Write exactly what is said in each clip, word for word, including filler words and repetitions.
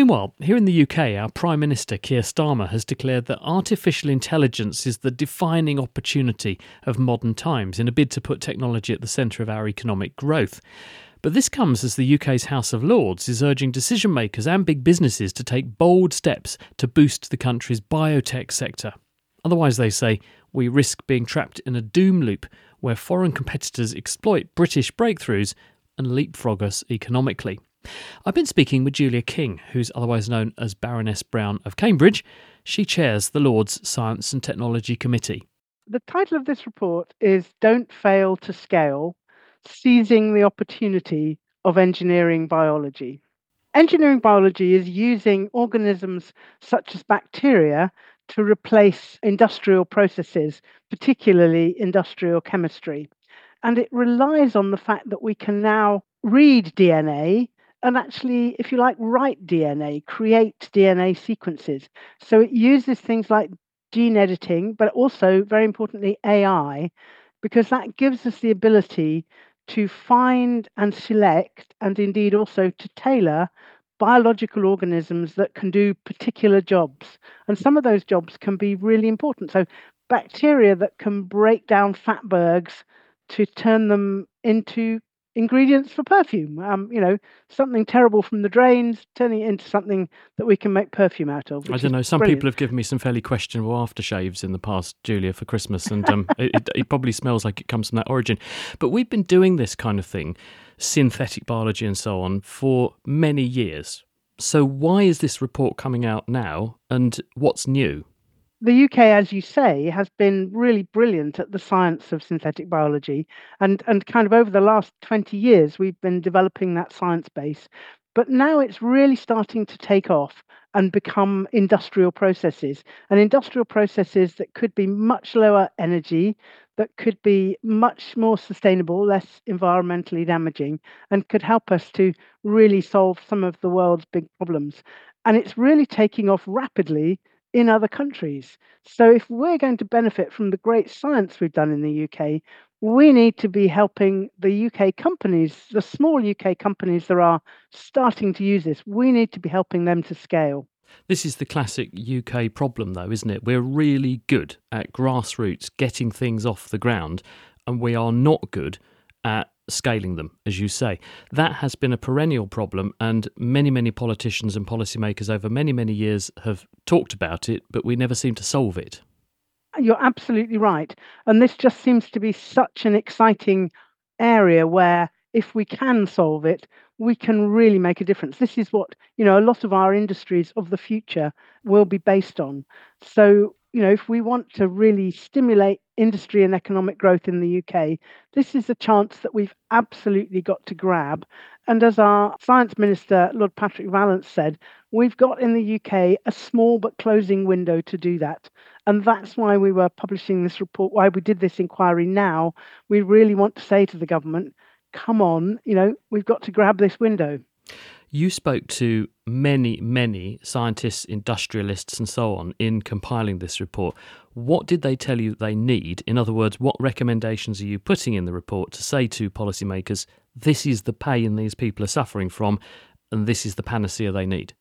Meanwhile, here in the U K, our Prime Minister Keir Starmer has declared that artificial intelligence is the defining opportunity of modern times in a bid to put technology at the centre of our economic growth. But this comes as the U K's House of Lords is urging decision makers and big businesses to take bold steps to boost the country's biotech sector. Otherwise, they say, we risk being trapped in a doom loop where foreign competitors exploit British breakthroughs and leapfrog us economically. I've been speaking with Julia King, who's otherwise known as Baroness Brown of Cambridge. She chairs the Lords Science and Technology Committee. The title of this report is Don't Fail to Scale, Seizing the Opportunity of Engineering Biology. Engineering biology is using organisms such as bacteria to replace industrial processes, particularly industrial chemistry. And it relies on the fact that we can now read D N A and actually, if you like, write D N A, create D N A sequences. So it uses things like gene editing, but also, very importantly, A I, because that gives us the ability to find and select, and indeed also to tailor biological organisms that can do particular jobs. And some of those jobs can be really important. So bacteria that can break down fatbergs to turn them into ingredients for perfume. Um, you know, something terrible from the drains, turning it into something that we can make perfume out of. I don't know. Some brilliant. people have given me some fairly questionable aftershaves in the past, Julia, for Christmas, and um, it, it, it probably smells like it comes from that origin. But we've been doing this kind of thing, synthetic biology and so on, for many years. So why is this report coming out now, and what's new? The U K, as you say, has been really brilliant at the science of synthetic biology. And, and kind of over the last twenty years, we've been developing that science base. But now it's really starting to take off and become industrial processes. And industrial processes that could be much lower energy, that could be much more sustainable, less environmentally damaging, and could help us to really solve some of the world's big problems. And it's really taking off rapidly in other countries. So if we're going to benefit from the great science we've done in the U K, we need to be helping the U K companies, the small U K companies that are starting to use this. We need to be helping them to scale. This is the classic U K problem, though, isn't it? We're really good at grassroots getting things off the ground, and we are not good at scaling them, as you say. That has been a perennial problem, and many, many politicians and policymakers over many, many years have talked about it, but we never seem to solve it. You're absolutely right. And this just seems to be such an exciting area where if we can solve it, we can really make a difference. This is what, you know, a lot of our industries of the future will be based on. So, you know, if we want to really stimulate industry and economic growth in the U K, this is a chance that we've absolutely got to grab. And as our Science Minister, Lord Patrick Vallance, said, we've got in the U K a small but closing window to do that. And that's why we were publishing this report, why we did this inquiry now. We really want to say to the government, come on, you know, we've got to grab this window. You spoke to many, many scientists, industrialists and so on in compiling this report. What did they tell you they need? In other words, what recommendations are you putting in the report to say to policymakers, this is the pain these people are suffering from and this is the panacea they need?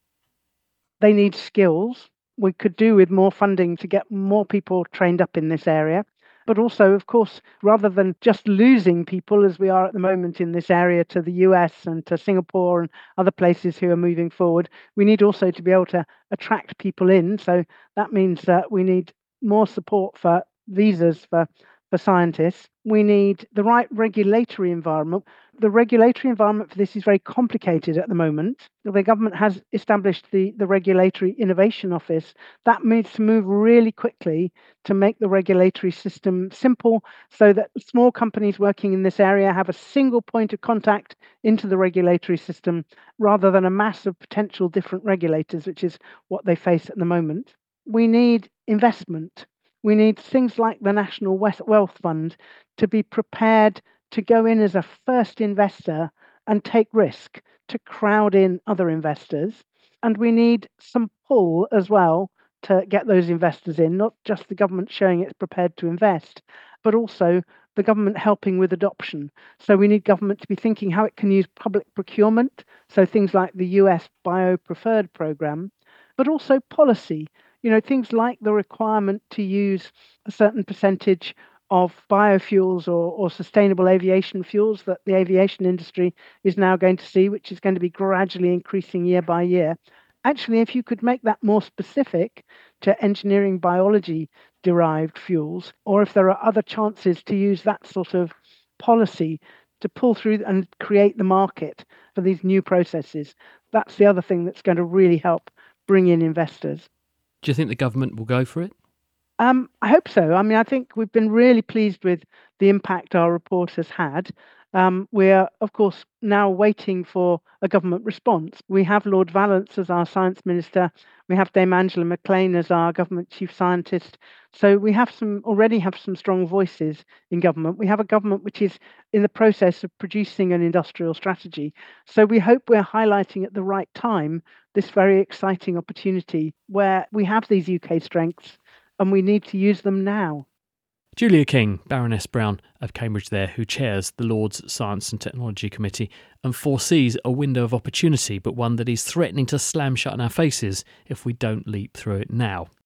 They need skills. We could do with more funding to get more people trained up in this area. But also, of course, rather than just losing people as we are at the moment in this area to the U S and to Singapore and other places who are moving forward, we need also to be able to attract people in. So that means that we need more support for visas for, for scientists. We need the right regulatory environment. The regulatory environment for this is very complicated at the moment. The government has established the, the Regulatory Innovation Office. That needs to move really quickly to make the regulatory system simple so that small companies working in this area have a single point of contact into the regulatory system rather than a mass of potential different regulators, which is what they face at the moment. We need investment. We need things like the National Wealth Fund to be prepared to go in as a first investor and take risk, to crowd in other investors. And we need some pull as well to get those investors in, not just the government showing it's prepared to invest, but also the government helping with adoption. So we need government to be thinking how it can use public procurement, so things like the U S Bio-Preferred Programme, but also policy. You know, things like the requirement to use a certain percentage of biofuels or, or sustainable aviation fuels that the aviation industry is now going to see, which is going to be gradually increasing year by year. Actually, if you could make that more specific to engineering biology derived fuels, or if there are other chances to use that sort of policy to pull through and create the market for these new processes, that's the other thing that's going to really help bring in investors. Do you think the government will go for it? Um, I hope so. I mean, I think we've been really pleased with the impact our report has had. Um, we're, of course, now waiting for a government response. We have Lord Vallance as our Science Minister. We have Dame Angela McLean as our Government Chief Scientist. So we have some already have some strong voices in government. We have a government which is in the process of producing an industrial strategy. So we hope we're highlighting at the right time this very exciting opportunity where we have these U K strengths and we need to use them now. Julia King, Baroness Brown of Cambridge there, who chairs the Lords Science and Technology Committee and foresees a window of opportunity, but one that is threatening to slam shut in our faces if we don't leap through it now.